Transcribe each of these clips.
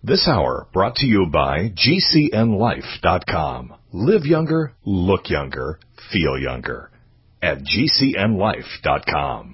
This hour brought to you by GCNLife.com. Live younger, look younger, feel younger. At GCNLife.com.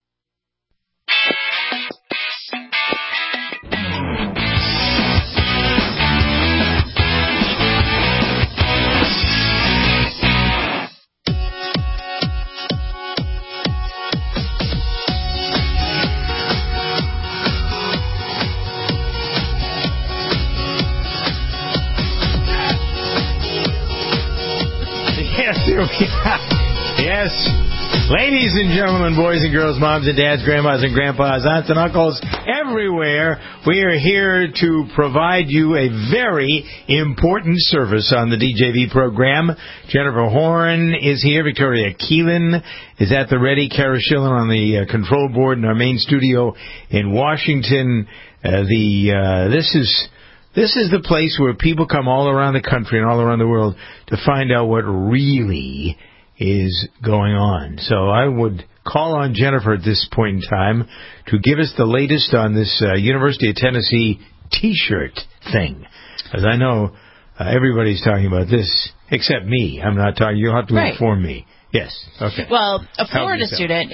Yes. Ladies and gentlemen, boys and girls, moms and dads, grandmas and grandpas, aunts and uncles, everywhere, we are here to provide you a very important service on the DJV program. Jennifer Horn is here. Victoria Keelan is at the ready. Kara Schillen on the control board in our main studio in Washington. This is the place where people come all around the country and all around the world to find out what really is going on. So I would call on Jennifer at this point in time to give us the latest on this University of Tennessee T-shirt thing. As I know, everybody's talking about this, except me. I'm not talking. You'll have to inform me. Yes. Okay. Well, a Florida student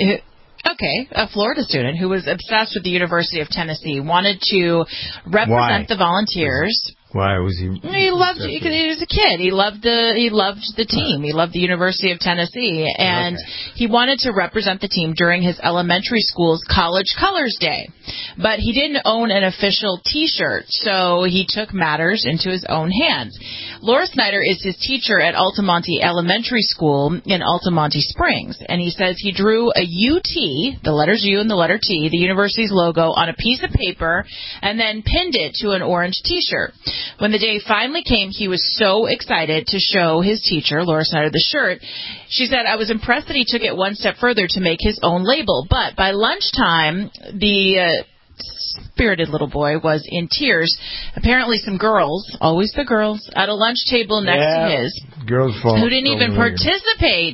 who was obsessed with the University of Tennessee wanted to represent the Volunteers. Why was he? He loved it because he was a kid. He loved the team. He loved the University of Tennessee, and he wanted to represent the team during his elementary school's College Colors Day. But he didn't own an official T-shirt, so he took matters into his own hands. Laura Snyder is his teacher at Altamonte Elementary School in Altamonte Springs, and he says he drew a UT, the letters U and the letter T, the university's logo, on a piece of paper, and then pinned it to an orange T-shirt. When the day finally came, he was so excited to show his teacher, Laura Snyder, the shirt. She said, I was impressed that he took it one step further to make his own label. But by lunchtime, the spirited little boy was in tears. Apparently some girls, always the girls, at a lunch table next to his, who didn't even participate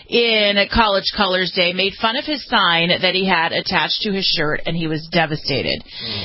in a College Colors Day, made fun of his sign that he had attached to his shirt, and he was devastated.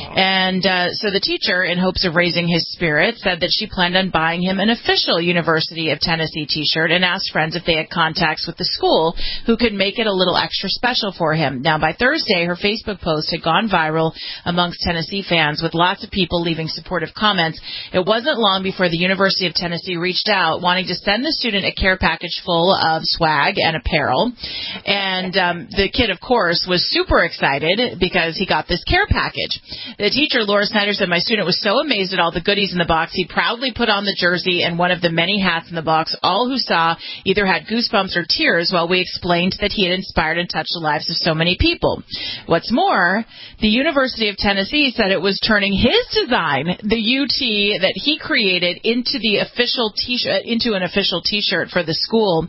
And so the teacher, in hopes of raising his spirits, said that she planned on buying him an official University of Tennessee T-shirt and asked friends if they had contacts with the school who could make it a little extra special for him. Now, by Thursday, her Facebook post had gone viral amongst Tennessee fans, with lots of people leaving supportive comments. It wasn't long before the University of Tennessee reached out, wanting to send the student a care package full of swag and apparel. And the kid, of course, was super excited because he got this care package. The teacher, Laura Snyder, said, my student was so amazed at all the goodies in the box, he proudly put on the jersey and one of the many hats in the box. All who saw either had goosebumps or tears while we explained that he had inspired and touched the lives of so many people. What's more, the University of Tennessee said it was turning his design, the UT that he created, into the official T-shirt, into an official T-shirt for the school.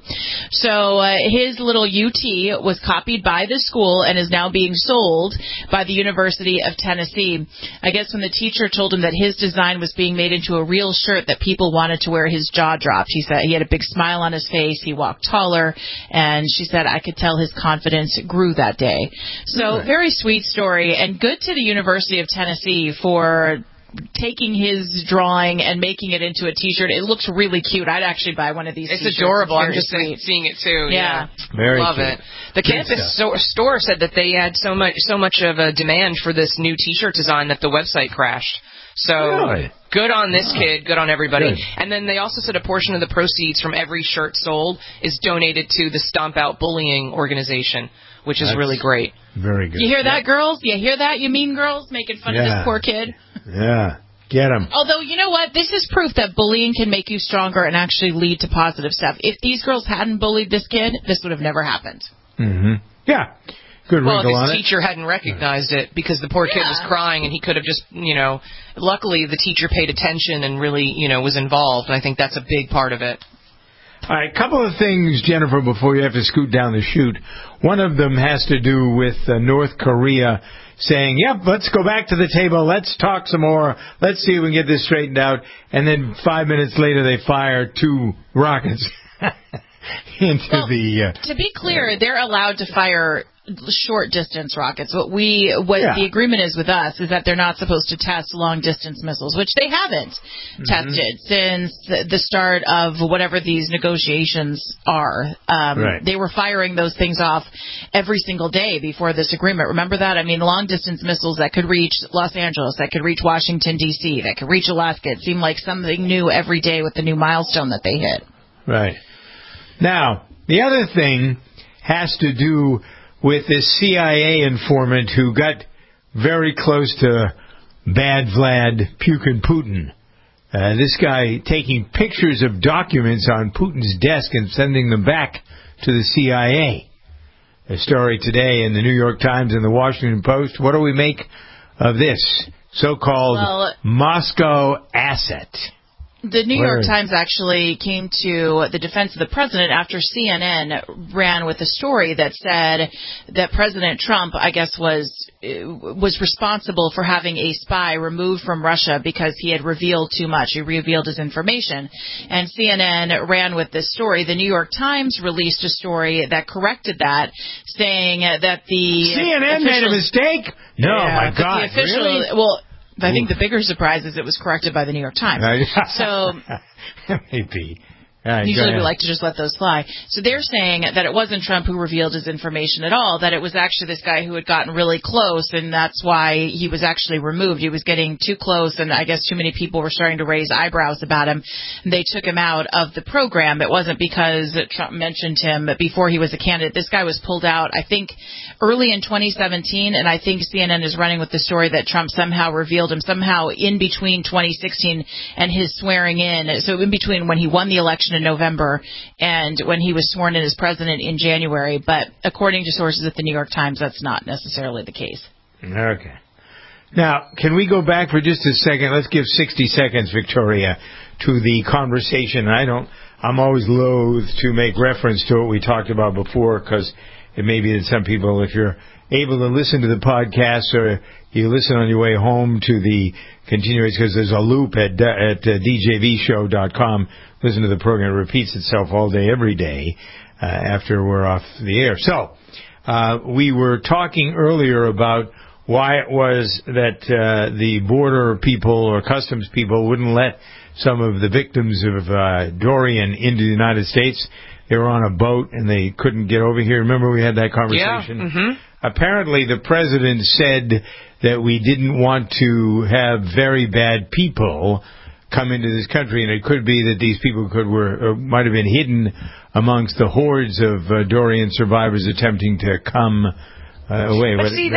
So his little UT was copied by the school and is now being sold by the University of Tennessee. I guess when the teacher told him that his design was being made into a real shirt that people wanted to wear, his jaw dropped. She said he had a big smile on his face, he walked taller, and she said I could tell his confidence grew that day. So very sweet story, and good to the University of Tennessee for taking his drawing and making it into a T-shirt. It looks really cute. I'd actually buy one of these T-shirts. It's adorable. I'm just seeing it too. Yeah. Very Love cute. it. The campus store said that they had so much of a demand for this new T-shirt design that the website crashed. So good on this kid, good on everybody. Good. And then they also said a portion of the proceeds from every shirt sold is donated to the Stomp Out Bullying organization, which is really great. Very good. You hear that, girls? You hear that, you mean girls? Making fun of this poor kid. Yeah. Get him. Although, you know what? This is proof that bullying can make you stronger and actually lead to positive stuff. If these girls hadn't bullied this kid, this would have never happened. Mm-hmm. Yeah. Good wrinkle on it. Well, if his teacher hadn't recognized it, because the poor kid was crying and he could have just, luckily the teacher paid attention and really, was involved. And I think that's a big part of it. All right, a couple of things, Jennifer, before you have to scoot down the chute. One of them has to do with North Korea saying, yep, let's go back to the table, let's talk some more, let's see if we can get this straightened out. And then 5 minutes later, they fire 2 rockets into the... To be clear, they're allowed to fire short distance rockets. What the agreement is with us is that they're not supposed to test long distance missiles, which they haven't tested since the start of whatever these negotiations are. They were firing those things off every single day before this agreement. Remember that? I mean, long distance missiles that could reach Los Angeles, that could reach Washington, D.C., that could reach Alaska. It seemed like something new every day with the new milestone that they hit. Right. Now, the other thing has to do with this CIA informant who got very close to bad Vlad Putin. This guy taking pictures of documents on Putin's desk and sending them back to the CIA. A story today in the New York Times and the Washington Post. What do we make of this so-called Moscow asset? The New York Times actually came to the defense of the president after CNN ran with a story that said that President Trump, I guess, was responsible for having a spy removed from Russia because he had revealed too much. He revealed his information. And CNN ran with this story. The New York Times released a story that corrected that, saying that the CNN made a mistake? No, my God, really? Well, I think the bigger surprise is it was corrected by the New York Times. So maybe. Usually we like to just let those fly. So they're saying that it wasn't Trump who revealed his information at all, that it was actually this guy who had gotten really close, and that's why he was actually removed. He was getting too close, and I guess too many people were starting to raise eyebrows about him. They took him out of the program. It wasn't because Trump mentioned him before he was a candidate. This guy was pulled out, I think, early in 2017, and I think CNN is running with the story that Trump somehow revealed him, somehow in between 2016 and his swearing in. So in between when he won the election in November and when he was sworn in as president in January. But according to sources at the New York Times, that's not necessarily the case. Okay. Now, can we go back for just a second? Let's give 60 seconds, Victoria, to the conversation. I'm always loath to make reference to what we talked about before because it may be that some people, if you're able to listen to the podcast or you listen on your way home to the continuation, because there's a loop at djvshow.com. Listen to the program. It repeats itself all day, every day after we're off the air. So we were talking earlier about why it was that the border people or customs people wouldn't let some of the victims of Dorian into the United States. They were on a boat and they couldn't get over here. Remember we had that conversation? Yeah. Mm-hmm. Apparently the president said that we didn't want to have very bad people come into this country, and it could be that these people might have been hidden amongst the hordes of Dorian survivors attempting to come away. But see,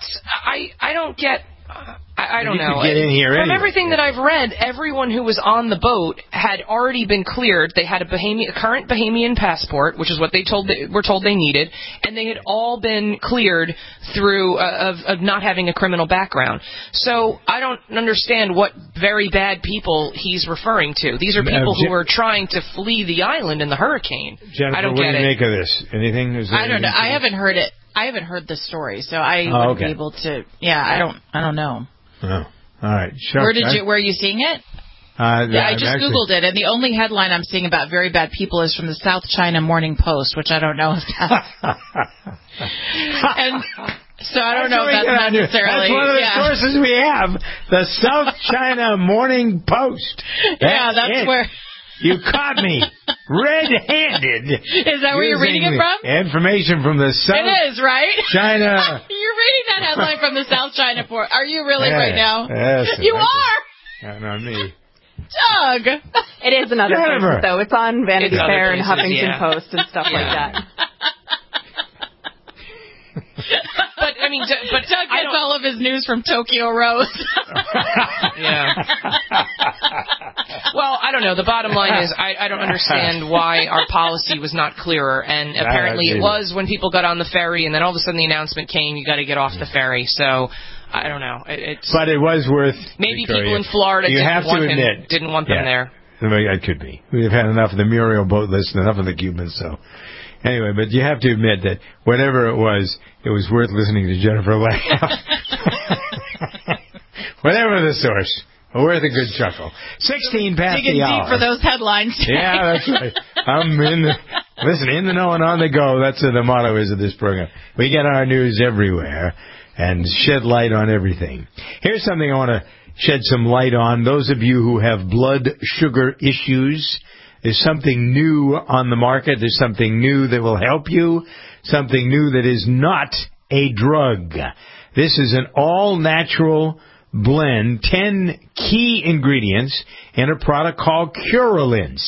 I don't get. I don't know. Get in here From anyway. everything that I've read, everyone who was on the boat had already been cleared. They had a current Bahamian passport, which is what were told they needed, and they had all been cleared through of not having a criminal background. So I don't understand what very bad people he's referring to. These are people who were trying to flee the island in the hurricane. Jennifer, I don't what get do you it. make of this? Anything? I don't know. I haven't heard it. I haven't heard the story, so I wouldn't be able to. Yeah, I don't know. Oh, all right. Where are you seeing it? I just Googled it, and the only headline I'm seeing about very bad people is from the South China Morning Post, which I don't know if that's... and so I don't know if that's necessarily... That's one of the sources we have, the South China Morning Post. That's where... You caught me red-handed. Is that where you're reading it from? Information from the South It is, right? China. You're reading that headline from the South China Port. Are you really right now? Yes. You are? Not me. Doug. It is another Jennifer. place, though. It's on Vanity Fair and Huffington yeah. Post and stuff like that. But I mean, Doug gets all of his news from Tokyo Rose. Yeah. Well, I don't know. The bottom line is I don't understand why our policy was not clearer, and apparently it was when people got on the ferry, and then all of a sudden the announcement came, you got to get off the ferry. So I don't know. But it was worth. Maybe Victoria, people in Florida didn't want them there. It could be. We've had enough of the Muriel boat list and enough of the Cubans, so. Anyway, but you have to admit that whatever it was worth listening to Jennifer laugh. Whatever the source, worth a good chuckle. 16 past Digging the hour. deep for those headlines. Yeah, that's right. I'm in Listen, in the know and on the go, that's what the motto is of this program. We get our news everywhere and shed light on everything. Here's something I want to shed some light on. Those of you who have blood sugar issues, there's something new on the market. There's something new that will help you, something new that is not a drug. This is an all-natural blend, 10 key ingredients in a product called Curalin,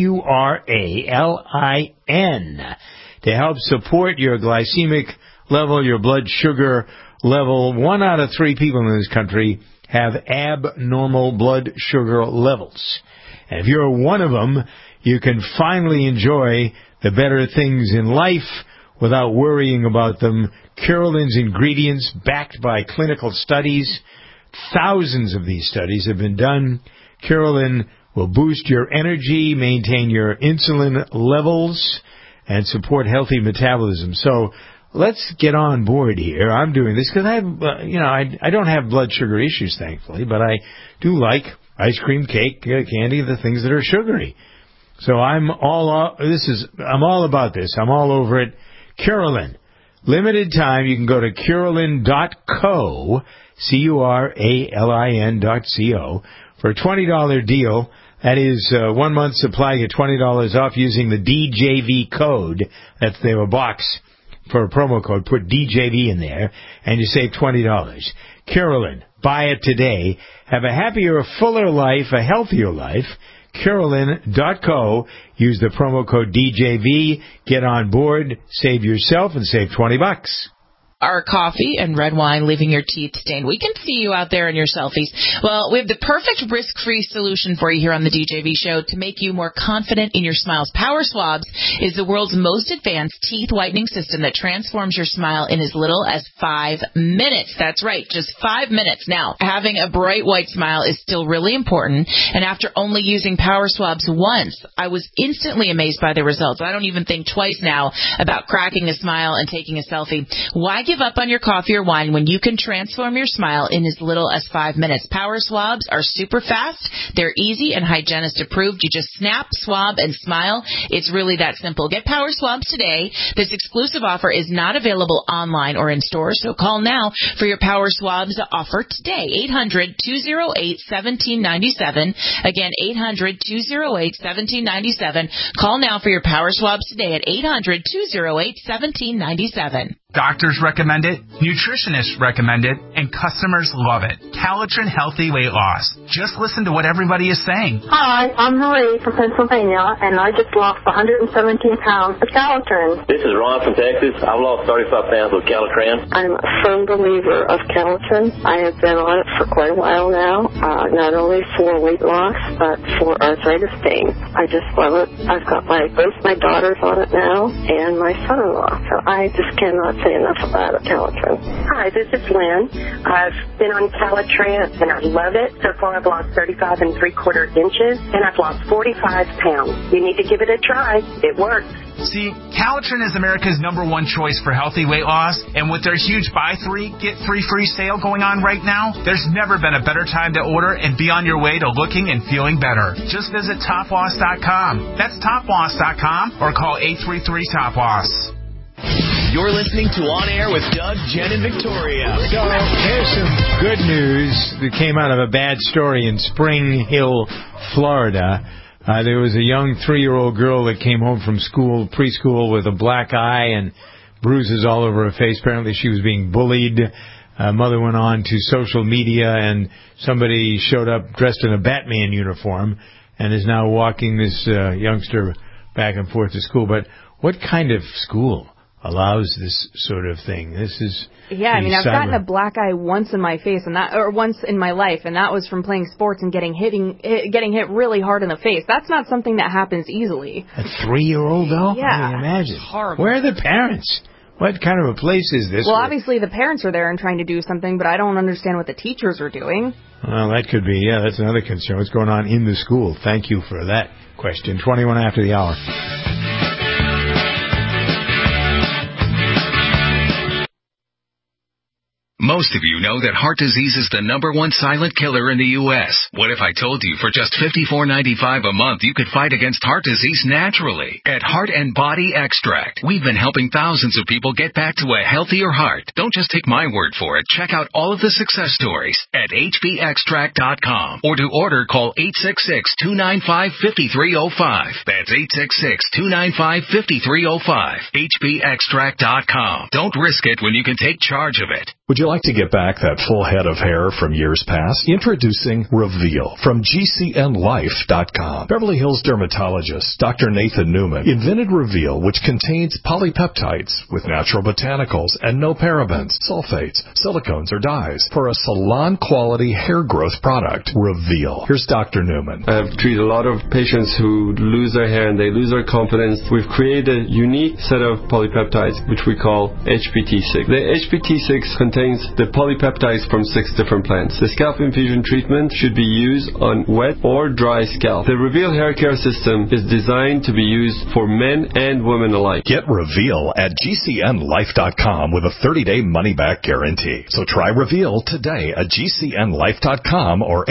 Curalin, to help support your glycemic level, your blood sugar level. 1 out of 3 people in this country have abnormal blood sugar levels. And if you're one of them, you can finally enjoy the better things in life without worrying about them. Curalin's ingredients, backed by clinical studies. Thousands of these studies have been done. Curalin will boost your energy, maintain your insulin levels, and support healthy metabolism. So let's get on board here. I'm doing this because I don't have blood sugar issues, thankfully, but I do like ice cream, cake, candy, the things that are sugary. So I'm all about this. I'm all over it. Curalin. Limited time. You can go to Curalin.co, Curalin.co, for a $20 deal. That is 1 month supply. Get $20 off using the DJV code. They have a box for a promo code. Put DJV in there, and you save $20. Curalin. Buy it today. Have a happier, a fuller life, a healthier life. Curalin.co. Use the promo code DJV. Get on board. Save yourself and save $20. Are coffee and red wine leaving your teeth stained? We can see you out there in your selfies. Well, we have the perfect risk-free solution for you here on the DJV show to make you more confident in your smiles. Power Swabs is the world's most advanced teeth whitening system that transforms your smile in as little as 5 minutes. That's right, just 5 minutes. Now, having a bright white smile is still really important, and after only using Power Swabs once, I was instantly amazed by the results. I don't even think twice now about cracking a smile and taking a selfie. Why give up on your coffee or wine when you can transform your smile in as little as 5 minutes? Power Swabs are super fast. They're easy and hygienist approved. You just snap, swab, and smile. It's really that simple. Get Power Swabs today. This exclusive offer is not available online or in stores, so call now for your Power Swabs offer today. 800-208-1797. Again, 800-208-1797. Call now for your Power Swabs today at 800-208-1797. Doctors recommend it, nutritionists recommend it, and customers love it. Calitrin Healthy Weight Loss. Just listen to what everybody is saying. Hi, I'm Marie from Pennsylvania, and I just lost 117 pounds with Calitrin. This is Ron from Texas. I've lost 35 pounds with Calitrin. I'm a firm believer of Calitrin. I have been on it for quite a while now, not only for weight loss, but for arthritis pain. I just love it. I've got both my daughters on it now, and my son-in-law, so I just cannot say enough about Calitrin. Hi, this is Lynn. I've been on Calitrin and I love it. So far I've lost 35 3/4 inches and I've lost 45 pounds. You need to give it a try. It works. See, Calitrin is America's #1 choice for healthy weight loss, and with their huge buy 3, get 3 free sale going on right now, there's never been a better time to order and be on your way to looking and feeling better. Just visit toploss.com. That's toploss.com or call 833-TOP-LOSS. You're listening to On Air with Doug, Jen, and Victoria. So here's some good news that came out of a bad story in Spring Hill, Florida. There was a young 3-year-old girl that came home from preschool with a black eye and bruises all over her face. Apparently she was being bullied. Mother went on to social media, and somebody showed up dressed in a Batman uniform and is now walking this youngster back and forth to school. But what kind of school allows this sort of thing? This is I've gotten a black eye once in my face, or once in my life, and that was from playing sports and getting hit really hard in the face. That's not something that happens easily. A 3-year-old though? Yeah, I mean, imagine. It's horrible. Where are the parents? What kind of a place is this? Well, obviously the parents are there and trying to do something, but I don't understand what the teachers are doing. Well, that could be. Yeah, that's another concern. What's going on in the school? Thank you for that question. 21 after the hour. Most of you know that heart disease is the #1 silent killer in the U.S. What if I told you for just $54.95 a month you could fight against heart disease naturally? At Heart and Body Extract, we've been helping thousands of people get back to a healthier heart. Don't just take my word for it. Check out all of the success stories at hbextract.com. Or to order, call 866-295-5305. That's 866-295-5305. hbextract.com. Don't risk it when you can take charge of it. Would you like to get back that full head of hair from years past? Introducing Reveal from GCNLife.com. Beverly Hills dermatologist Dr. Nathan Newman invented Reveal, which contains polypeptides with natural botanicals and no parabens, sulfates, silicones, or dyes for a salon-quality hair growth product. Reveal. Here's Dr. Newman. I've treated a lot of patients who lose their hair and they lose their confidence. We've created a unique set of polypeptides, which we call HPT6. The HPT6 contains the polypeptides from 6 different plants. The scalp infusion treatment should be used on wet or dry scalp. The Reveal hair care system is designed to be used for men and women alike. Get Reveal at GCNLife.com with a 30-day money-back guarantee. So try Reveal today at GCNLife.com or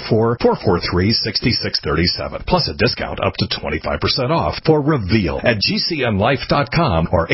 844-443-6637. Plus a discount up to 25% off for Reveal at GCNLife.com or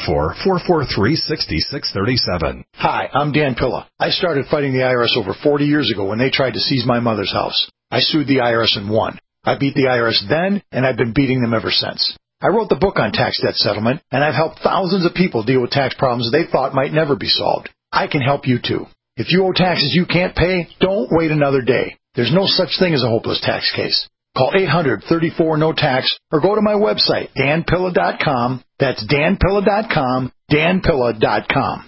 844-443-6637. Hi, I'm Dan Pilla. I started fighting the IRS over 40 years ago when they tried to seize my mother's house. I sued the IRS and won. I beat the IRS then, and I've been beating them ever since. I wrote the book on tax debt settlement, and I've helped thousands of people deal with tax problems they thought might never be solved. I can help you too. If you owe taxes you can't pay, don't wait another day. There's no such thing as a hopeless tax case. Call 800-34-NO-TAX or go to my website, danpilla.com. That's danpilla.com, danpilla.com.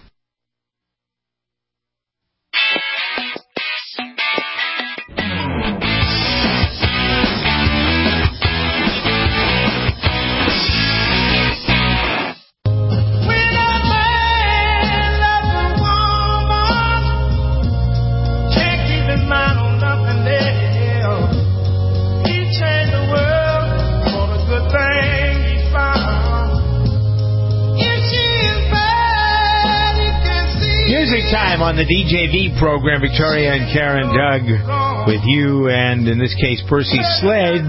Music time on the DJV program. Victoria and Karen Doug with you, and in this case, Percy Sledge.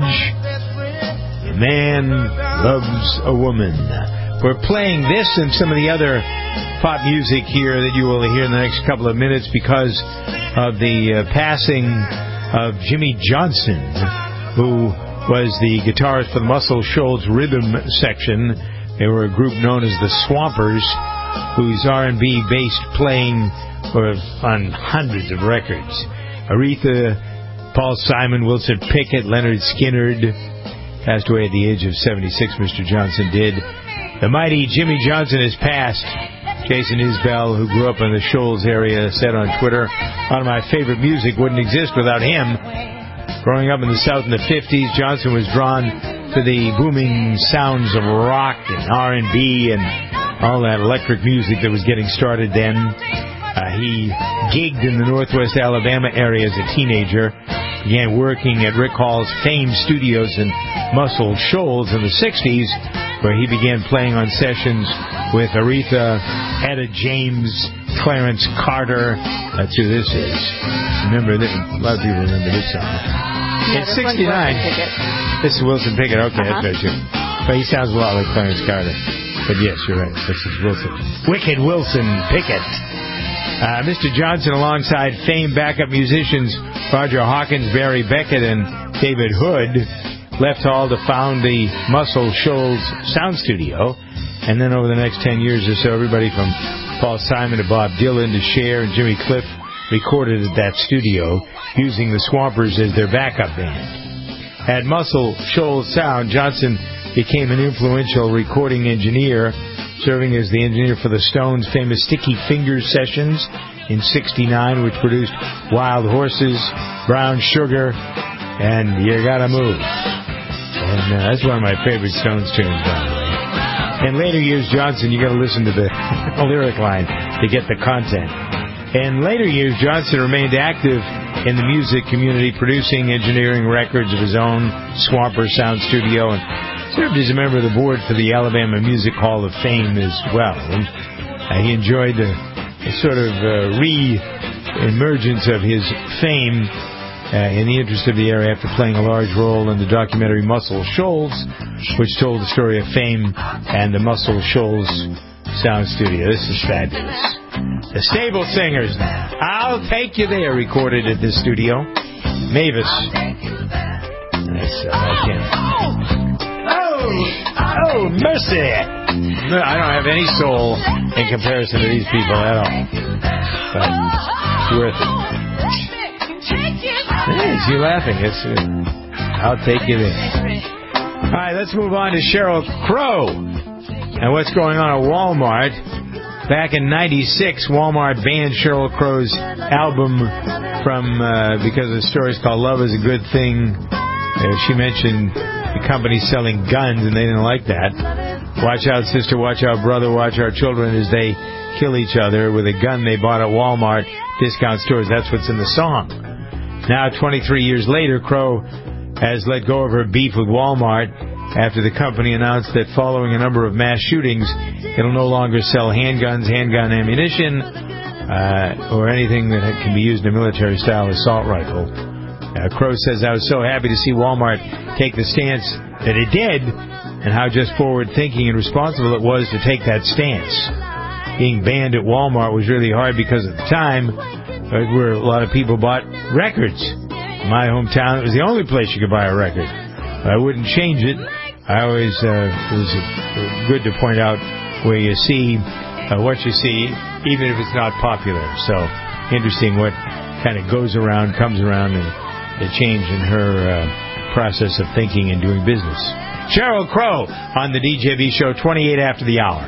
A man loves a woman. We're playing this and some of the other pop music here that you will hear in the next couple of minutes because of the passing of Jimmy Johnson, who was the guitarist for the Muscle Shoals Rhythm Section. They were a group known as the Swampers, whose R&B based playing was on hundreds of records. Aretha, Paul Simon, Wilson Pickett, Leonard Skinner passed away at the age of 76. Mr. Johnson did. The mighty Jimmy Johnson has passed. Jason Isbell, who grew up in the Shoals area, said on Twitter, "One of my favorite music wouldn't exist without him." Growing up in the South in the 50s, Johnson was drawn to the booming sounds of rock and R&B and all that electric music that was getting started then. He gigged in the Northwest Alabama area as a teenager, began working at Rick Hall's famed studios in Muscle Shoals in the 60s, where he began playing on sessions with Aretha, Etta James, Clarence Carter. That's who this is. Remember this? A lot of people remember this song. Yeah, it's 69. This is Wilson Pickett. Okay, that's right, too. But he sounds a lot like Clarence Carter. But yes, you're right. This is Wilson. Wicked Wilson Pickett. Mr. Johnson, alongside famed backup musicians Roger Hawkins, Barry Beckett, and David Hood, left Hall to found the Muscle Shoals Sound Studio. And then over the next 10 years or so, everybody from Paul Simon to Bob Dylan to Cher and Jimmy Cliff recorded at that studio using the Swampers as their backup band. At Muscle Shoals Sound, Johnson became an influential recording engineer, serving as the engineer for the Stones' famous Sticky Fingers sessions in '69, which produced Wild Horses, Brown Sugar, and You Gotta Move. And that's one of my favorite Stones tunes, by the way. In later years, Johnson, you got to listen to the lyric line to get the content. In later years, Johnson remained active in the music community, producing, engineering records of his own, Swamper Sound Studio, and served as a member of the board for the Alabama Music Hall of Fame as well. And he enjoyed sort of re-emergence of his fame in the interest of the era after playing a large role in the documentary Muscle Shoals, which told the story of fame and the Muscle Shoals sound studio. This is fabulous. The Stable Singers now. I'll Take You There, recorded at this studio. Mavis. That's like him. Oh, mercy! I don't have any soul in comparison to these people at all. But it's worth it. Is he laughing? I'll take you there. All right, let's move on to Sheryl Crow and what's going on at Walmart. Back in '96, Walmart banned Sheryl Crow's album from because the story's called "Love Is a Good Thing." She mentioned the company selling guns, and they didn't like that. Watch out, sister, watch out, brother, watch our children as they kill each other with a gun they bought at Walmart discount stores. That's what's in the song. Now, 23 years later, Crow has let go of her beef with Walmart after the company announced that following a number of mass shootings, it'll no longer sell handguns, handgun ammunition, or anything that can be used in a military-style assault rifle. Crow says, I was so happy to see Walmart take the stance that it did, and how just forward-thinking and responsible it was to take that stance. Being banned at Walmart was really hard because at the time, where a lot of people bought records. In my hometown, it was the only place you could buy a record. I wouldn't change it. I always, it was good to point out where you see what you see, even if it's not popular. So, interesting what kind of goes around, comes around, and the change in her process of thinking and doing business. Sheryl Crow on the DJB Show, 28 after the hour.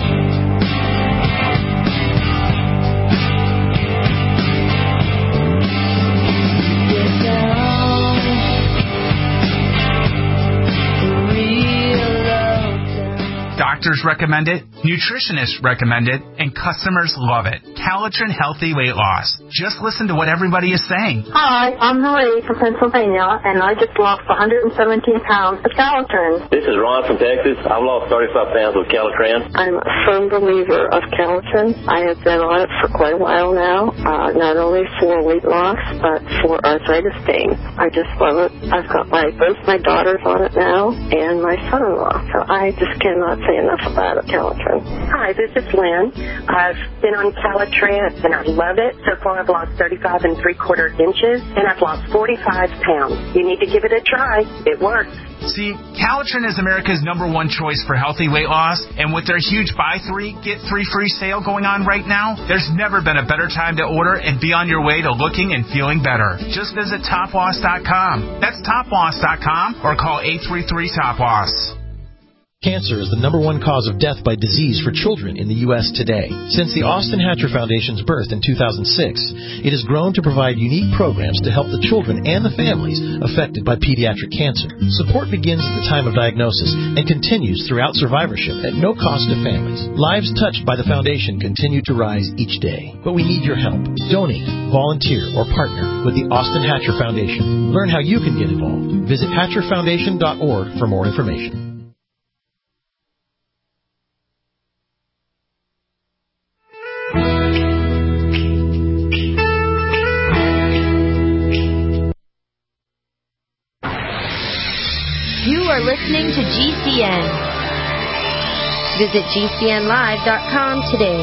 Doctors recommend it, nutritionists recommend it, and customers love it. Calitrin Healthy Weight Loss. Just listen to what everybody is saying. Hi, I'm Marie from Pennsylvania, and I just lost 117 pounds of Calitrin. This is Ron from Texas. I've lost 35 pounds with Calitrin. I'm a firm believer of Calitrin. I have been on it for quite a while now, not only for weight loss, but for arthritis pain. I just love it. I've got both my daughters on it now, and my son-in-law, so I just cannot say enough about Calitrin. Hi, this is Lynn. I've been on Calitrin, and I love it. So far, I've lost 35 3/4 inches, and I've lost 45 pounds. You need to give it a try. It works. See, Calitrin is America's #1 choice for healthy weight loss, and with their huge buy 3, get 3 free sale going on right now, there's never been a better time to order and be on your way to looking and feeling better. Just visit toploss.com. That's toploss.com or call 833-TOP-LOSS. Cancer is the #1 cause of death by disease for children in the U.S. today. Since the Austin Hatcher Foundation's birth in 2006, it has grown to provide unique programs to help the children and the families affected by pediatric cancer. Support begins at the time of diagnosis and continues throughout survivorship at no cost to families. Lives touched by the foundation continue to rise each day, but we need your help. Donate, volunteer, or partner with the Austin Hatcher Foundation. Learn how you can get involved. Visit hatcherfoundation.org for more information. You are listening to GCN. Visit GCNlive.com today.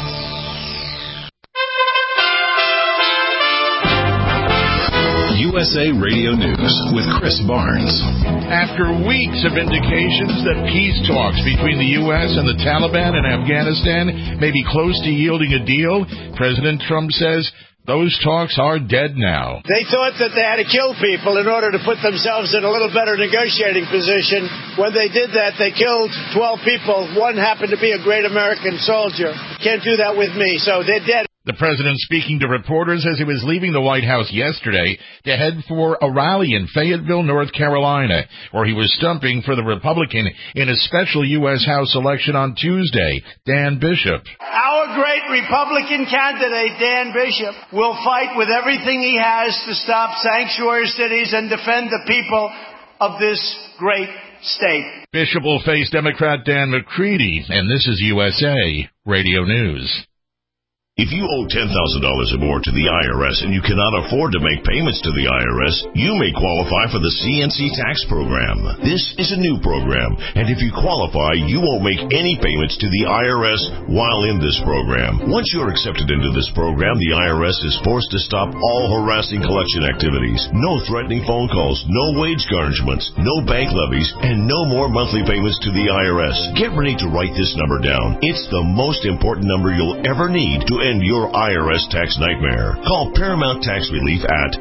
USA Radio News with Chris Barnes. After weeks of indications that peace talks between the U.S. and the Taliban in Afghanistan may be close to yielding a deal, President Trump says those talks are dead now. They thought that they had to kill people in order to put themselves in a little better negotiating position. When they did that, they killed 12 people. One happened to be a great American soldier. Can't do that with me, so they're dead. The president, speaking to reporters as he was leaving the White House yesterday to head for a rally in Fayetteville, North Carolina, where he was stumping for the Republican in a special U.S. House election on Tuesday, Dan Bishop. Our great Republican candidate, Dan Bishop, will fight with everything he has to stop sanctuary cities and defend the people of this great state. Bishop will face Democrat Dan McCready, and this is USA Radio News. If you owe $10,000 or more to the IRS and you cannot afford to make payments to the IRS, you may qualify for the CNC tax program. This is a new program, and if you qualify, you won't make any payments to the IRS while in this program. Once you're accepted into this program, the IRS is forced to stop all harassing collection activities. No threatening phone calls, no wage garnishments, no bank levies, and no more monthly payments to the IRS. Get ready to write this number down. It's the most important number you'll ever need to end your IRS tax nightmare. Call Paramount Tax Relief at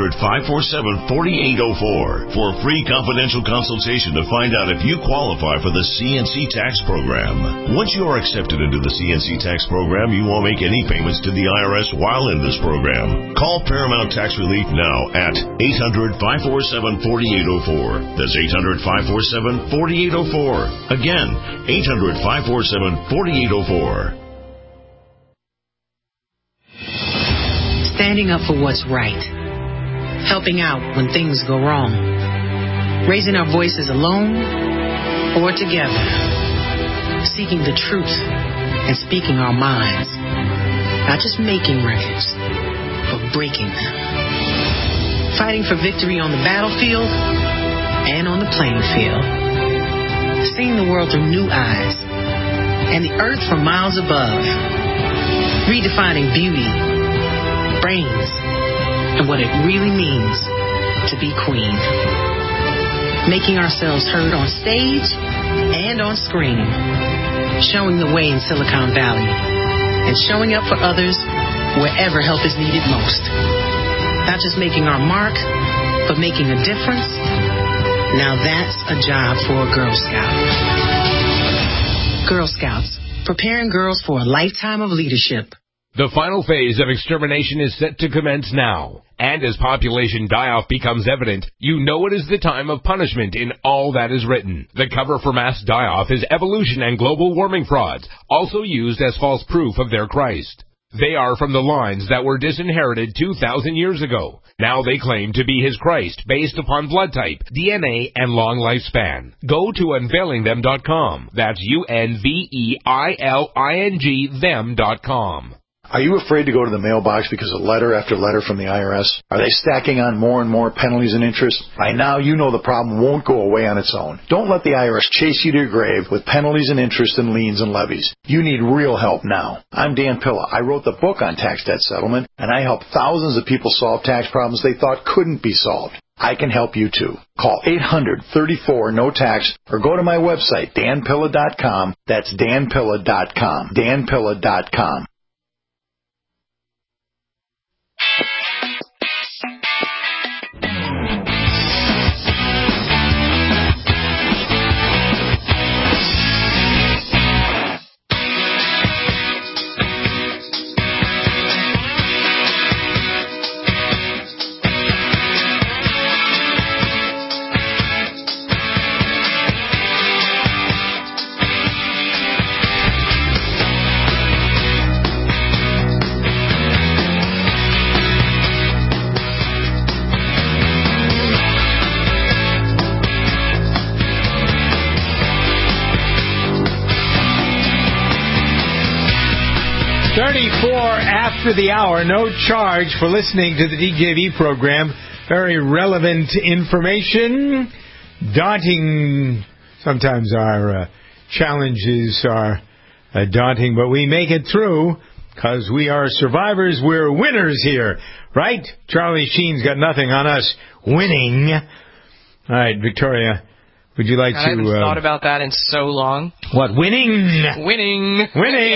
800-547-4804 for a free confidential consultation to find out if you qualify for the CNC tax program. Once you are accepted into the CNC tax program, you won't make any payments to the IRS while in this program. Call Paramount Tax Relief now at 800-547-4804. That's 800-547-4804. Again, 800-547-4804. Standing up for what's right, helping out when things go wrong, raising our voices alone or together, seeking the truth and speaking our minds, not just making records, but breaking them, fighting for victory on the battlefield and on the playing field, seeing the world through new eyes and the earth from miles above, redefining beauty, brains, and what it really means to be queen. Making ourselves heard on stage and on screen. Showing the way in Silicon Valley. And showing up for others wherever help is needed most. Not just making our mark, but making a difference. Now that's a job for a Girl Scout. Girl Scouts, preparing girls for a lifetime of leadership. The final phase of extermination is set to commence now. And as population die-off becomes evident, you know it is the time of punishment in all that is written. The cover for mass die-off is evolution and global warming frauds, also used as false proof of their Christ. They are from the lines that were disinherited 2,000 years ago. Now they claim to be his Christ based upon blood type, DNA, and long lifespan. Go to unveilingthem.com. That's UNVEILING them.com. Are you afraid to go to the mailbox because of letter after letter from the IRS? Are they stacking on more and more penalties and interest? By now, you know the problem won't go away on its own. Don't let the IRS chase you to your grave with penalties and interest and liens and levies. You need real help now. I'm Dan Pilla. I wrote the book on tax debt settlement, and I help thousands of people solve tax problems they thought couldn't be solved. I can help you too. Call 800-34-NO-TAX or go to my website, danpilla.com. That's danpilla.com. danpilla.com. After the hour, no charge for listening to the DJV program. Very relevant information. Daunting. Sometimes our challenges are daunting, but we make it through because we are survivors. We're winners here, right? Charlie Sheen's got nothing on us winning. All right, Victoria. Would you like to... I haven't thought about that in so long. What? Winning! Winning!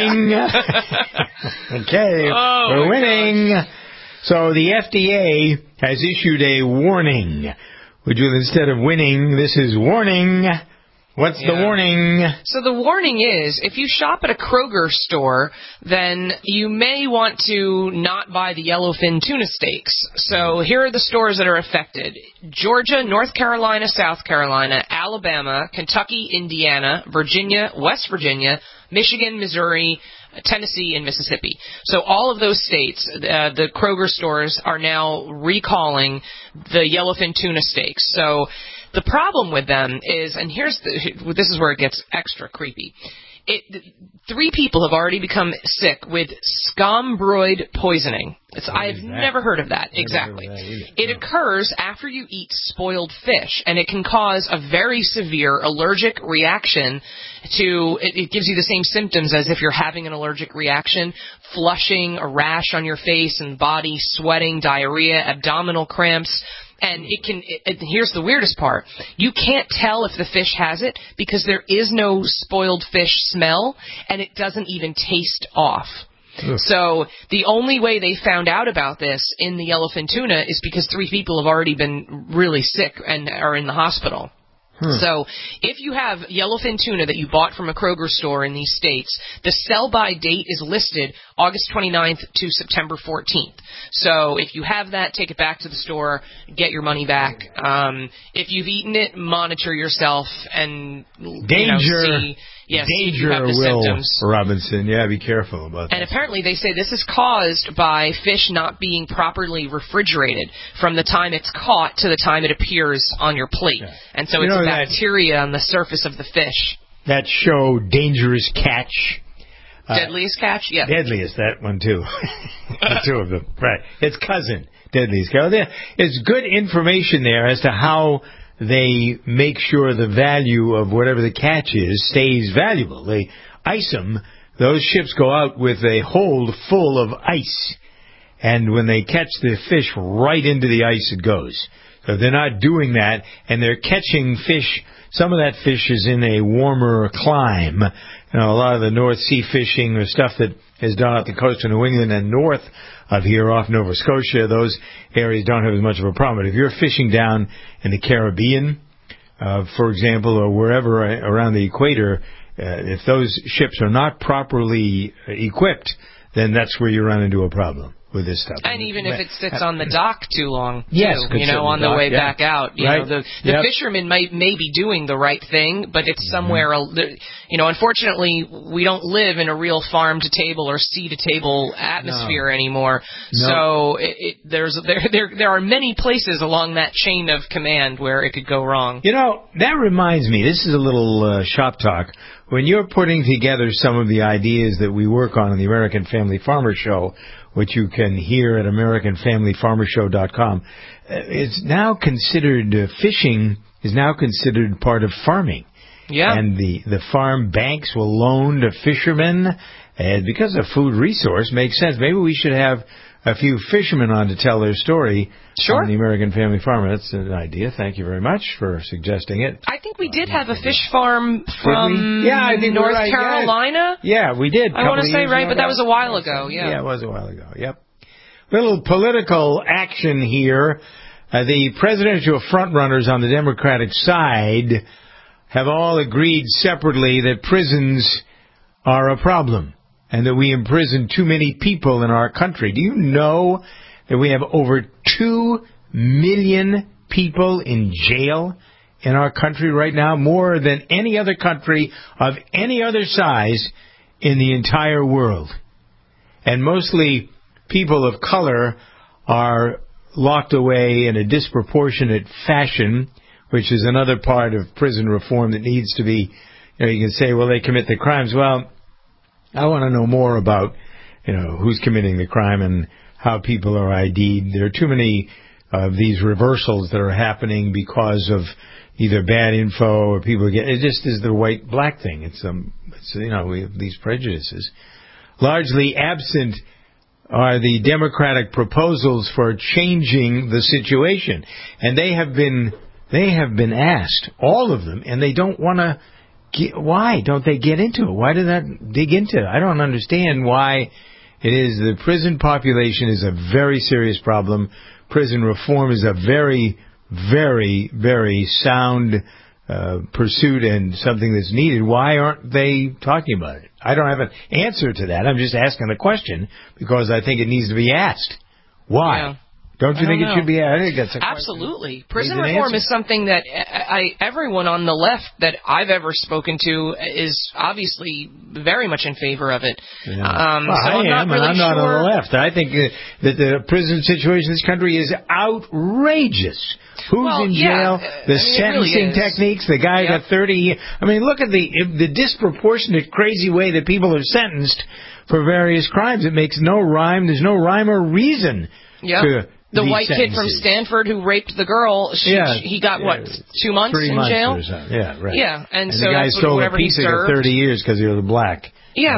Okay, we're winning. Gosh. So the FDA has issued a warning. Would you, instead of winning, this is warning. What's the warning? So the warning is, if you shop at a Kroger store, then you may want to not buy the yellowfin tuna steaks. So here are the stores that are affected. Georgia, North Carolina, South Carolina, Alabama, Kentucky, Indiana, Virginia, West Virginia, Michigan, Missouri, Tennessee, and Mississippi. So all of those states, the Kroger stores are now recalling the yellowfin tuna steaks. So the problem with them is, and this is where it gets extra creepy, 3 people have already become sick with scombroid poisoning. I've never heard of that. Exactly. It occurs after you eat spoiled fish, and it can cause a very severe allergic reaction to, it gives you the same symptoms as if you're having an allergic reaction: flushing, a rash on your face and body, sweating, diarrhea, abdominal cramps. And here's the weirdest part. You can't tell if the fish has it because there is no spoiled fish smell, and it doesn't even taste off. Ugh. So the only way they found out about this in the yellowfin tuna is because 3 people have already been really sick and are in the hospital. So if you have yellowfin tuna that you bought from a Kroger store in these states, the sell-by date is listed August 29th to September 14th. So if you have that, take it back to the store, get your money back. If you've eaten it, monitor yourself and see. Yes, danger, you have the Will symptoms. Robinson. Yeah, be careful about that. And apparently they say this is caused by fish not being properly refrigerated from the time it's caught to the time it appears on your plate. Yeah. And so it's bacteria on the surface of the fish. That show, Dangerous Catch. Deadliest Catch? Yeah. Deadliest, that one too. The 2 of them. Right. It's cousin, Deadliest Catch. It's good information there as to how they make sure the value of whatever the catch is stays valuable. They ice them. Those ships go out with a hold full of ice. And when they catch the fish, right into the ice it goes. So they're not doing that, and they're catching fish. Some of that fish is in a warmer clime. A lot of the North Sea fishing or stuff that is done off the coast of New England and north of here off Nova Scotia, those areas don't have as much of a problem. But if you're fishing down in the Caribbean, for example, or wherever around the equator, if those ships are not properly equipped, then that's where you run into a problem with this stuff. And even if it sits on the dock too long, yes, too, on the way back out. The fisherman may be doing the right thing, but it's somewhere, unfortunately, we don't live in a real farm-to-table or sea-to-table atmosphere anymore. No. So there are many places along that chain of command where it could go wrong. That reminds me, this is a little shop talk. When you're putting together some of the ideas that we work on the American Family Farmer Show, which you can hear at AmericanFamilyFarmerShow.com, it's now considered, fishing is now considered part of farming. Yeah. And the farm banks will loan to fishermen, and because a food resource makes sense. Maybe we should have a few fishermen on to tell their story on the American Family Farmer. That's an idea. Thank you very much for suggesting it. I think we did have a fish farm from North Carolina. Yeah, we did. I want to say, right, but that was a while ago. Yeah, it was a while ago. Yep. Little political action here. The presidential frontrunners on the Democratic side have all agreed separately that prisons are a problem and that we imprison too many people in our country. Do you know that we have over 2 million people in jail in our country right now? More than any other country of any other size in the entire world. And mostly people of color are locked away in a disproportionate fashion, which is another part of prison reform that needs to be, you can say, well, they commit the crimes. Well, I want to know more about, who's committing the crime and how people are ID'd. There are too many of these reversals that are happening because of either bad info or people it just is the white-black thing. We have these prejudices. Largely absent are the Democratic proposals for changing the situation. And they have been asked, all of them, and they don't want to. Why don't they get into it? Why do that dig into it? I don't understand why it is. The prison population is a very serious problem. Prison reform is a very, very, very sound pursuit and something that's needed. Why aren't they talking about it? I don't have an answer to that. I'm just asking the question because I think it needs to be asked. Why Don't you think it should be? I think that's absolutely. Prison reform is something that everyone on the left that I've ever spoken to is obviously very much in favor of it. Yeah. I'm not sure. on the left. I think that the prison situation in this country is outrageous. Who's in jail? The sentencing techniques. The guy got 30 years. I mean, look at the disproportionate, crazy way that people are sentenced for various crimes. It makes no rhyme. There's no rhyme or reason to the white kid from Stanford who raped the girl, he got, 2 months in jail? Or something. Yeah, right. Yeah, and so the guy that's stole whatever a pizza he served. got 30 years because he was black. Yeah,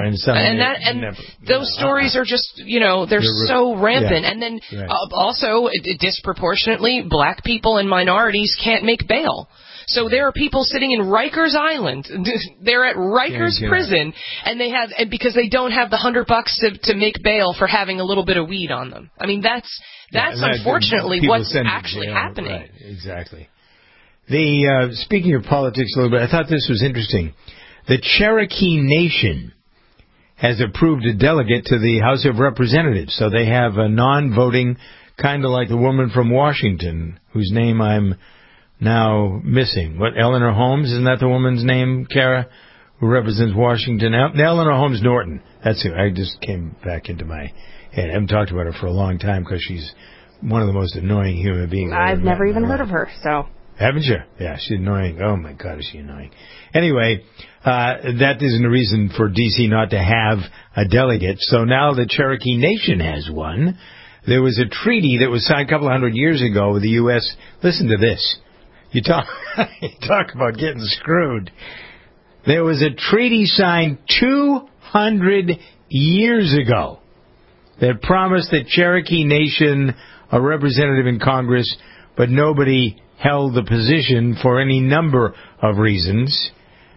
those stories are just, they're so rampant. And then also, disproportionately, black people and minorities can't make bail. So there are people sitting in Rikers Island. They're at Rikers prison, and because they don't have the $100 to make bail for having a little bit of weed on them. I mean, that's unfortunately what's actually happening. Right, exactly. Speaking of politics a little bit, I thought this was interesting. The Cherokee Nation has approved a delegate to the House of Representatives. So they have a non-voting, kind of like the woman from Washington, whose name I'm now missing. What, Eleanor Holmes? Isn't that the woman's name, Kara, who represents Washington? Eleanor Holmes Norton. That's who. I just came back into my head. I haven't talked about her for a long time because she's one of the most annoying human beings I've never even heard of her, so... Haven't you? Yeah, she's annoying. Oh, my God, is she annoying. Anyway, that isn't a reason for D.C. not to have a delegate. So now the Cherokee Nation has one. There was a treaty that was signed a couple of hundred years ago with the U.S. Listen to this. You talk about getting screwed. There was a treaty signed 200 years ago that promised the Cherokee Nation a representative in Congress, but nobody held the position for any number of reasons.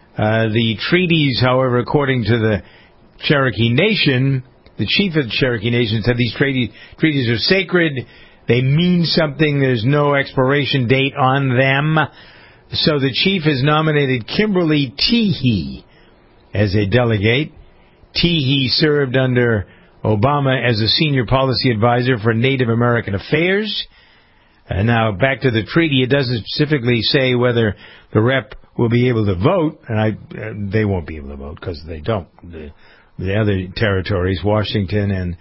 The treaties, however, according to the Cherokee Nation, the chief of the Cherokee Nation said these treaties are sacred. They mean something. There's no expiration date on them. So the chief has nominated Kimberly Teehee as a delegate. Teehee served under Obama as a senior policy advisor for Native American Affairs. Now, back to the treaty, it doesn't specifically say whether the rep will be able to vote, and they won't be able to vote because they don't. The other territories, Washington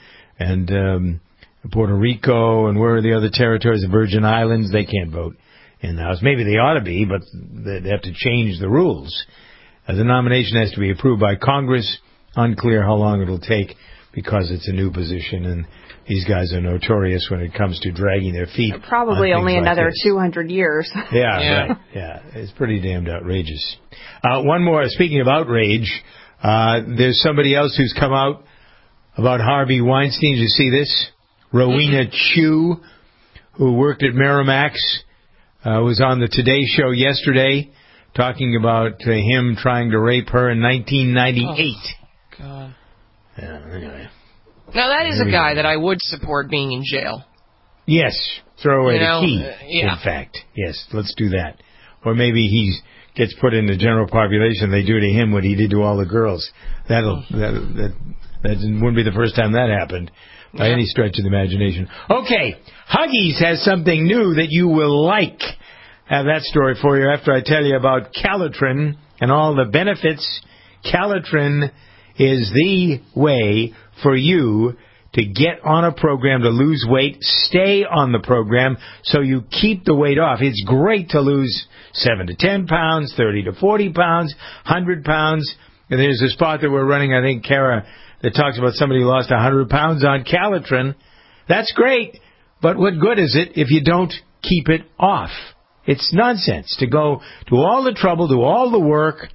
and Puerto Rico, and where are the other territories? The Virgin Islands, they can't vote in the House. Maybe they ought to be, but they have to change the rules. The nomination has to be approved by Congress. Unclear how long it'll take because it's a new position, and these guys are notorious when it comes to dragging their feet. Probably only another 200 years. Yeah, right. Yeah, it's pretty damned outrageous. One more. Speaking of outrage, there's somebody else who's come out about Harvey Weinstein. Did you see this? Rowena Chu, who worked at Miramax, was on the Today Show yesterday talking about him trying to rape her in 1998. Oh, God. Yeah, anyway. Now, that is a guy that I would support being in jail. Yes. Throw away the key, in fact. Yes, let's do that. Or maybe he gets put in the general population, they do to him what he did to all the girls. That wouldn't be the first time that happened by any stretch of the imagination. Okay, Huggies has something new that you will like. I have that story for you after I tell you about Calitrin and all the benefits. Calitrin is the way for you to get on a program to lose weight, stay on the program so you keep the weight off. It's great to lose 7 to 10 pounds, 30 to 40 pounds, 100 pounds. And there's a spot that we're running, I think, Kara, that talks about somebody who lost 100 pounds on Calitrin. That's great, but what good is it if you don't keep it off? It's nonsense to go to all the trouble, do all the work,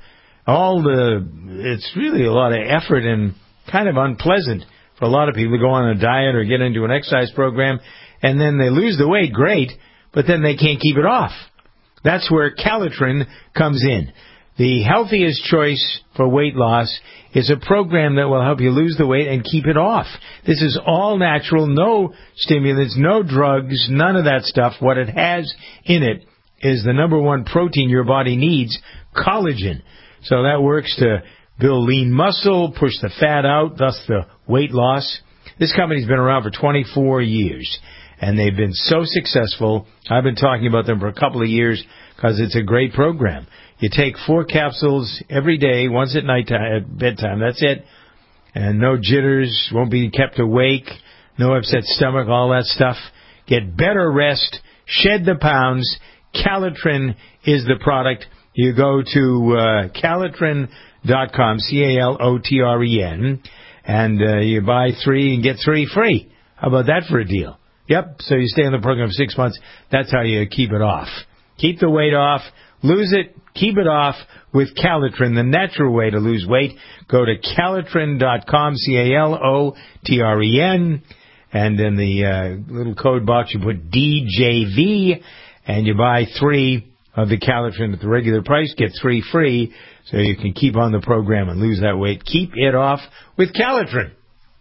it's really a lot of effort and kind of unpleasant for a lot of people to go on a diet or get into an exercise program, and then they lose the weight, great, but then they can't keep it off. That's where Calitrin comes in. The healthiest choice for weight loss is a program that will help you lose the weight and keep it off. This is all natural, no stimulants, no drugs, none of that stuff. What it has in it is the number one protein your body needs, collagen. So that works to build lean muscle, push the fat out, thus the weight loss. This company's been around for 24 years. and they've been so successful. I've been talking about them for a couple of years because it's a great program. You take 4 capsules every day, once at nighttime, at bedtime. That's it. And no jitters, won't be kept awake, no upset stomach, all that stuff. Get better rest, shed the pounds. Calitrin is the product. You go to Calitrin.com, Calotren, and you buy 3 and get 3 free. How about that for a deal? Yep, so you stay on the program for 6 months. That's how you keep it off. Keep the weight off, lose it, keep it off with Calitrin, the natural way to lose weight. Go to Calitrin.com, Calotren, and in the little code box you put DJV, and you buy 3 of the Calitrin at the regular price, get 3 free, so you can keep on the program and lose that weight. Keep it off with Calitrin.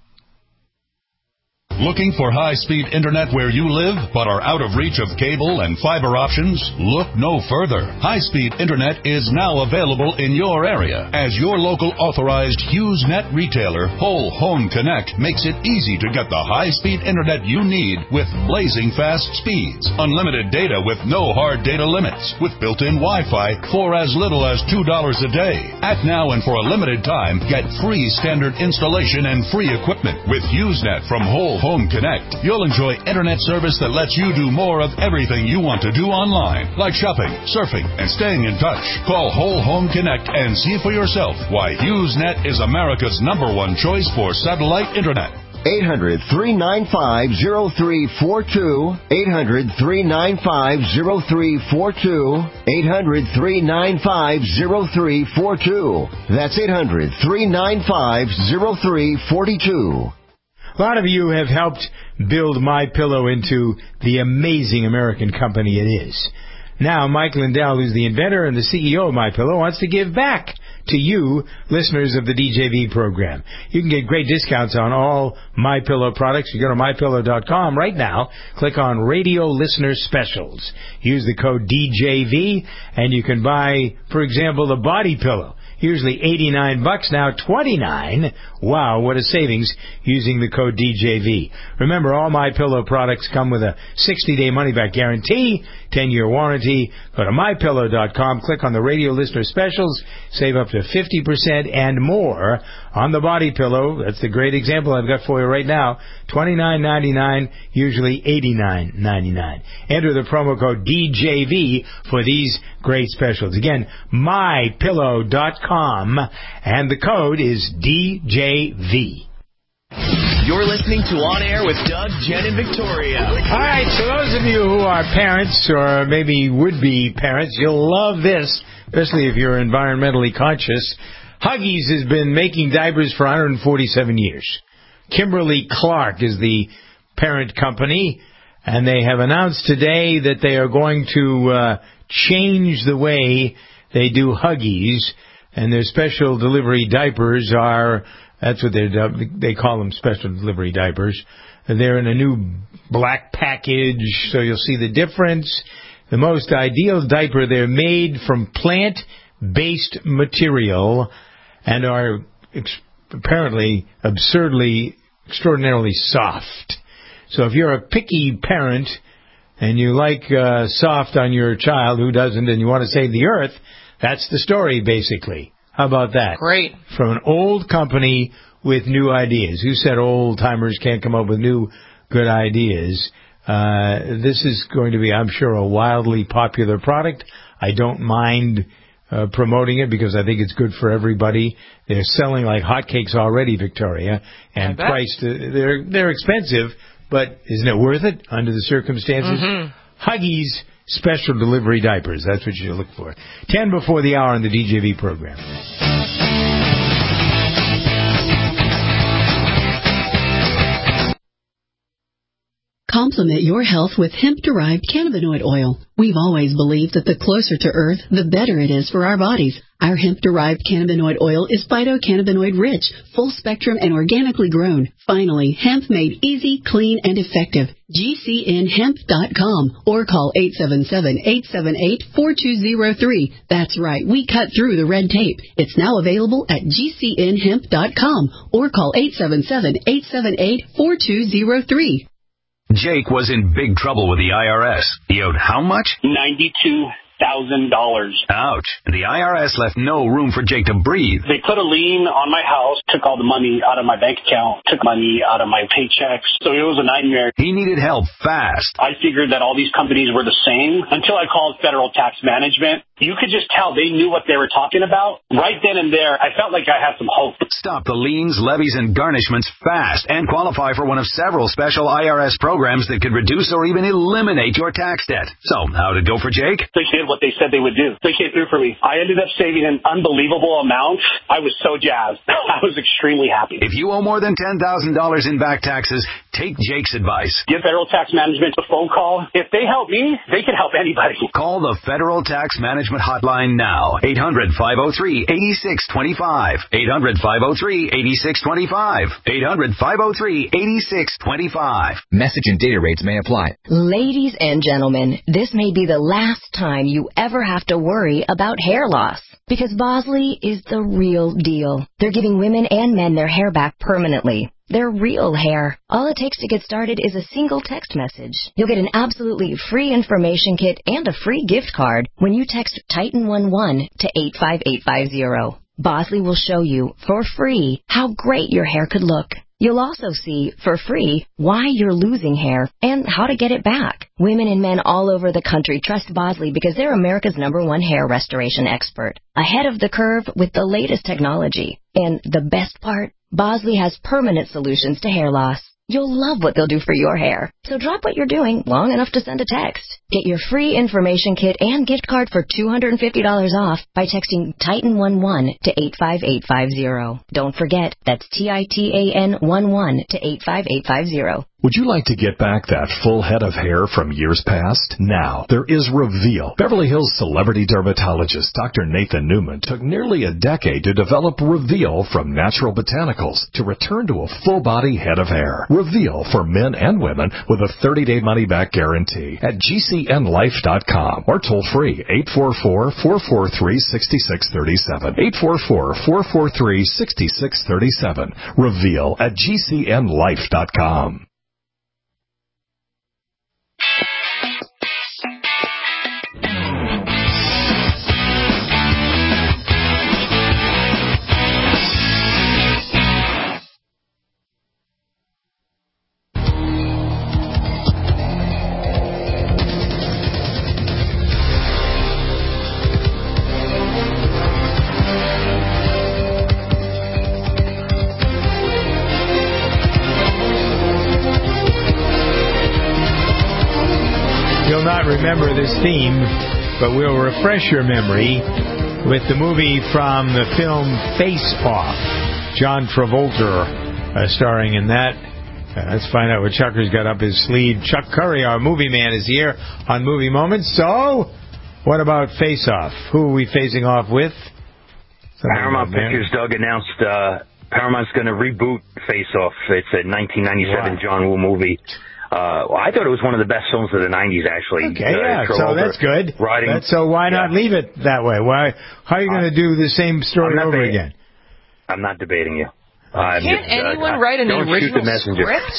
Looking for high-speed internet where you live but are out of reach of cable and fiber options? Look no further. High-speed internet is now available in your area. As your local authorized HughesNet retailer, Whole Home Connect makes it easy to get the high-speed internet you need with blazing fast speeds. Unlimited data with no hard data limits. With built-in Wi-Fi for as little as $2 a day. Act now and for a limited time, get free standard installation and free equipment with HughesNet from Whole Home Connect. You'll enjoy internet service that lets you do more of everything you want to do online, like shopping, surfing, and staying in touch. Call Whole Home Connect and see for yourself why HughesNet is America's #1 choice for satellite internet. 800-395-0342. 800-395-0342. 800-395-0342. That's 800-395-0342. A lot of you have helped build MyPillow into the amazing American company it is. Now, Mike Lindell, who's the inventor and the CEO of MyPillow, wants to give back to you, listeners of the DJV program. You can get great discounts on all MyPillow products. You go to MyPillow.com right now, click on Radio Listener Specials. Use the code DJV, and you can buy, for example, the body pillow. Usually $89, now $29. Wow, what a savings using the code DJV. Remember, all MyPillow products come with a 60-day money-back guarantee, 10-year warranty. Go to MyPillow.com, click on the Radio Listener Specials, save up to 50% and more on the body pillow. That's the great example I've got for you right now. $29.99, usually $89.99. Enter the promo code DJV for these great specials. Again, MyPillow.com, and the code is DJV. You're listening to On Air with Doug, Jen, and Victoria. All right, so those of you who are parents or maybe would-be parents, you'll love this, especially if you're environmentally conscious. Huggies has been making diapers for 147 years. Kimberly-Clark is the parent company, and they have announced today that they are going to change the way they do Huggies, and their special delivery diapers are, that's what they call them, special delivery diapers. They're in a new black package, so you'll see the difference. The most ideal diaper, they're made from plant-based material and are apparently absurdly, extraordinarily soft. So if you're a picky parent and you like soft on your child, who doesn't, and you want to save the earth, that's the story, basically. How about that? Great. From an old company with new ideas. Who said old-timers can't come up with new, good ideas? This is going to be, I'm sure, a wildly popular product. I don't mind promoting it because I think it's good for everybody. They're selling like hotcakes already, Victoria, and priced. They're expensive, but isn't it worth it under the circumstances? Mm-hmm. Huggies special delivery diapers. That's what you look for. 10 before the hour on the DJV program. Complement your health with hemp-derived cannabinoid oil. We've always believed that the closer to Earth, the better it is for our bodies. Our hemp-derived cannabinoid oil is phytocannabinoid-rich, full-spectrum, and organically grown. Finally, hemp made easy, clean, and effective. GCNhemp.com or call 877-878-4203. That's right, we cut through the red tape. It's now available at GCNhemp.com or call 877-878-4203. Jake was in big trouble with the IRS. He owed how much? $92,000. Ouch. The IRS left no room for Jake to breathe. They put a lien on my house, took all the money out of my bank account, took money out of my paychecks. So it was a nightmare. He needed help fast. I figured that all these companies were the same until I called Federal Tax Management. You could just tell they knew what they were talking about. Right then and there, I felt like I had some hope. Stop the liens, levies, and garnishments fast and qualify for one of several special IRS programs that could reduce or even eliminate your tax debt. So, how'd it go for Jake? They did what they said they would do. They came through for me. I ended up saving an unbelievable amount. I was so jazzed. I was extremely happy. If you owe more than $10,000 in back taxes, take Jake's advice. Give Federal Tax Management a phone call. If they help me, they can help anybody. Call the Federal Tax Management Hotline now. 800-503-8625. 800-503-8625. 800-503-8625. Message and data rates may apply. Ladies and gentlemen, this may be the last time you ever have to worry about hair loss. Because Bosley is the real deal. They're giving women and men their hair back permanently. Their real hair. All it takes to get started is a single text message. You'll get an absolutely free information kit and a free gift card when you text Titan11 to 85850. Bosley will show you, for free, how great your hair could look. You'll also see, for free, why you're losing hair and how to get it back. Women and men all over the country trust Bosley because they're America's #1 hair restoration expert. Ahead of the curve with the latest technology. And the best part? Bosley has permanent solutions to hair loss. You'll love what they'll do for your hair. So drop what you're doing long enough to send a text. Get your free information kit and gift card for $250 off by texting Titan11 to 85850. Don't forget, that's TITAN11 to 85850. Would you like to get back that full head of hair from years past? Now, there is Reveal. Beverly Hills celebrity dermatologist Dr. Nathan Newman took nearly a decade to develop Reveal from natural botanicals to return to a full-body head of hair. Reveal for men and women with a 30-day money-back guarantee at GCNlife.com or toll free 844-443-6637. 844-443-6637. Reveal at GCNlife.com. Remember this theme, but we'll refresh your memory with the movie from the film Face Off. John Travolta starring in that. Let's find out what Chucker's got up his sleeve. Chuck Curry, our movie man, is here on Movie Moments. So, what about Face Off? Who are we facing off with? Paramount Pictures, Doug, announced Paramount's going to reboot Face Off. It's a 1997 John Woo movie. I thought it was one of the best films of the 90s, actually. Okay, so that's good. So why not leave it that way? How are you going to do the same story over again? I'm not debating you. Can't anyone write an original script?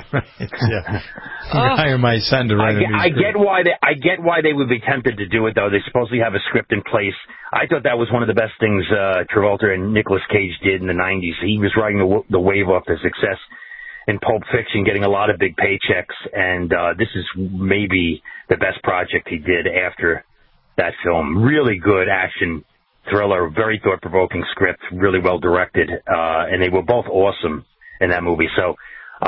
Hire my son to write a new script. I get why they would be tempted to do it, though. They supposedly have a script in place. I thought that was one of the best things Travolta and Nicolas Cage did in the 90s. He was riding the wave off the success in Pulp Fiction, getting a lot of big paychecks, and this is maybe the best project he did after that film. Really good action thriller, very thought-provoking script, really well directed, and they were both awesome in that movie. So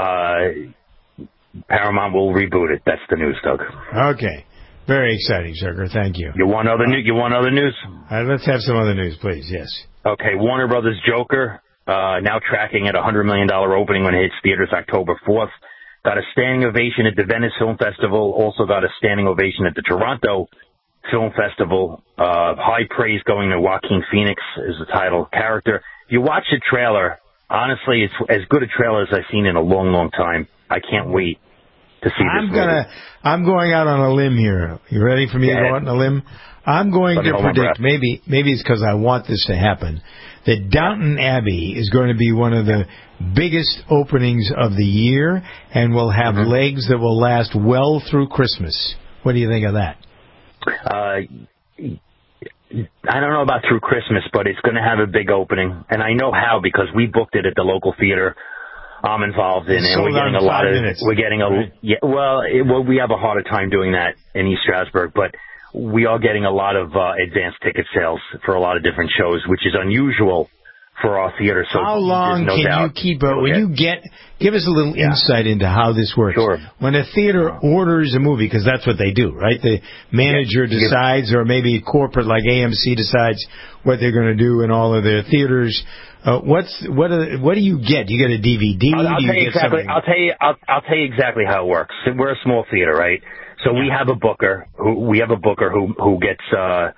Paramount will reboot it. That's the news, Doug. Okay. Very exciting, Sugar. Thank you. You want other news? Let's have some other news, please. Yes. Okay. Warner Brothers' Joker. Now tracking at a $100 million opening when it hits theaters October 4th. Got a standing ovation at the Venice Film Festival. Also got a standing ovation at the Toronto Film Festival. High praise going to Joaquin Phoenix as the title character. If you watch the trailer, honestly, it's as good a trailer as I've seen in a long, long time. I can't wait to see this movie. I'm going out on a limb here. You ready for me to go out on a limb? I'm going to predict, maybe it's because I want this to happen, that Downton Abbey is going to be one of the biggest openings of the year and will have legs that will last well through Christmas. What do you think of that? I don't know about through Christmas, but it's going to have a big opening. And I know how, because we booked it at the local theater I'm involved in, and we're getting a lot of minutes. We have a harder time doing that in East Stroudsburg, but we are getting a lot of advanced ticket sales for a lot of different shows, which is unusual for our theater. So how long can you keep give us a little insight into how this works. Sure. When a theater orders a movie, because that's what they do, right? The manager decides, or maybe corporate like AMC decides what they're going to do in all of their theaters. What do you get? You get a DVD? I'll tell you exactly how it works. We're a small theater, right? So we have a booker who gets a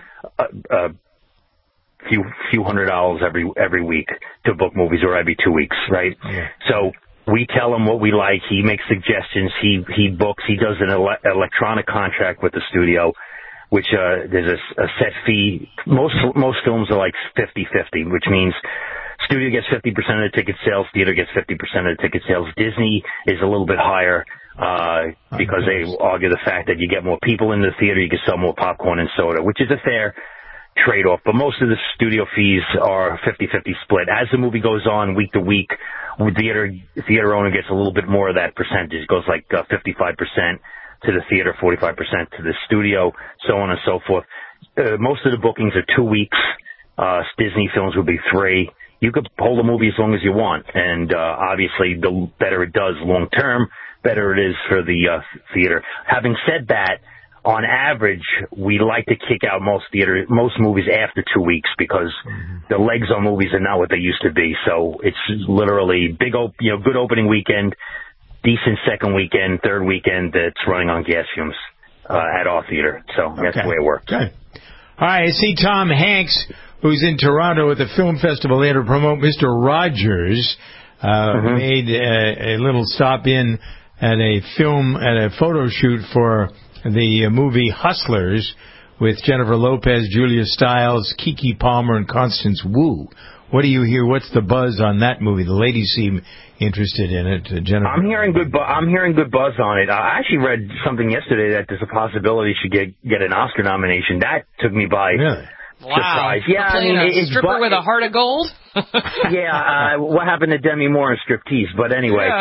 few $100s every week to book movies, or every 2 weeks, right? Yeah. So we tell him what we like. He makes suggestions. He books. He does an electronic contract with the studio, which there's a set fee. Most films are like 50-50, which means studio gets 50% of the ticket sales, theater gets 50% of the ticket sales. Disney is a little bit higher because they argue the fact that you get more people in the theater, you can sell more popcorn and soda, which is a fair trade-off. But most of the studio fees are 50-50 split. As the movie goes on week to week, theater owner gets a little bit more of that percentage. It goes like 55% to the theater, 45% to the studio, so on and so forth. Most of the bookings are 2 weeks. Disney films would be 3. You could hold a movie as long as you want, and obviously the better it does long term, better it is for the theater. Having said that, on average, we like to kick out most movies after 2 weeks, because the legs on movies are not what they used to be. So it's literally good opening weekend, decent second weekend, third weekend that's running on gas fumes at our theater. So that's the way it works. Okay. All right, I see Tom Hanks, who's in Toronto at the film festival there to promote Mr. Rogers, made a little stop in at a photo shoot for the movie Hustlers with Jennifer Lopez, Julia Stiles, Keke Palmer, and Constance Wu. What do you hear? What's the buzz on that movie? The ladies seem interested in it. Jennifer. I'm hearing good buzz on it. I actually read something yesterday that there's a possibility she get an Oscar nomination. That took me by surprise. Yeah, I mean, a stripper with a heart of gold. What happened to Demi Moore in Striptease? But anyway.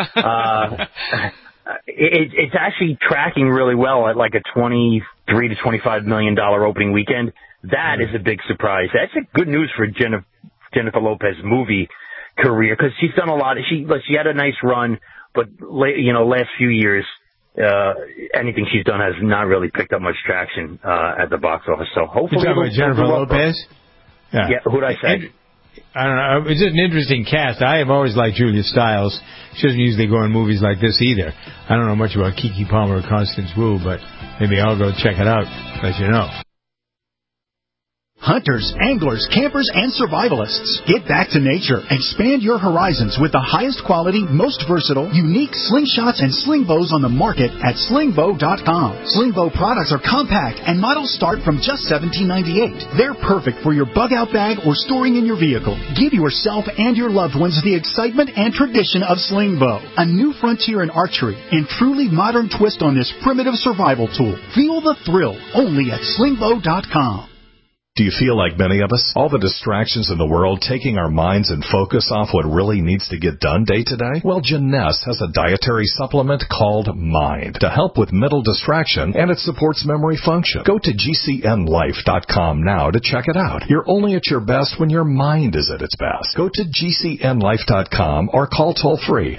It's actually tracking really well at like a $23 to $25 million opening weekend. That is a big surprise. That's good news for Jennifer Lopez's movie career, because she's done a lot. She had a nice run, but last few years, anything she's done has not really picked up much traction at the box office. So hopefully, you're talking about Jennifer Lopez. Yeah, who'd I say? I don't know. It's just an interesting cast. I have always liked Julia Stiles. She doesn't usually go in movies like this either. I don't know much about Keke Palmer or Constance Wu, but maybe I'll go check it out. Let you know. Hunters, anglers, campers, and survivalists. Get back to nature. Expand your horizons with the highest quality, most versatile, unique slingshots and sling bows on the market at slingbow.com. Slingbow products are compact and models start from just $17.98. They're perfect for your bug-out bag or storing in your vehicle. Give yourself and your loved ones the excitement and tradition of Slingbow, a new frontier in archery and truly modern twist on this primitive survival tool. Feel the thrill only at slingbow.com. Do you feel like many of us? All the distractions in the world taking our minds and focus off what really needs to get done day to day? Well, Jeunesse has a dietary supplement called Mind to help with mental distraction, and it supports memory function. Go to GCNlife.com now to check it out. You're only at your best when your mind is at its best. Go to GCNlife.com or call toll-free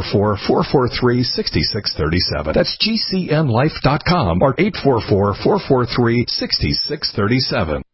844-443-6637. That's GCNlife.com or 844-443-6637.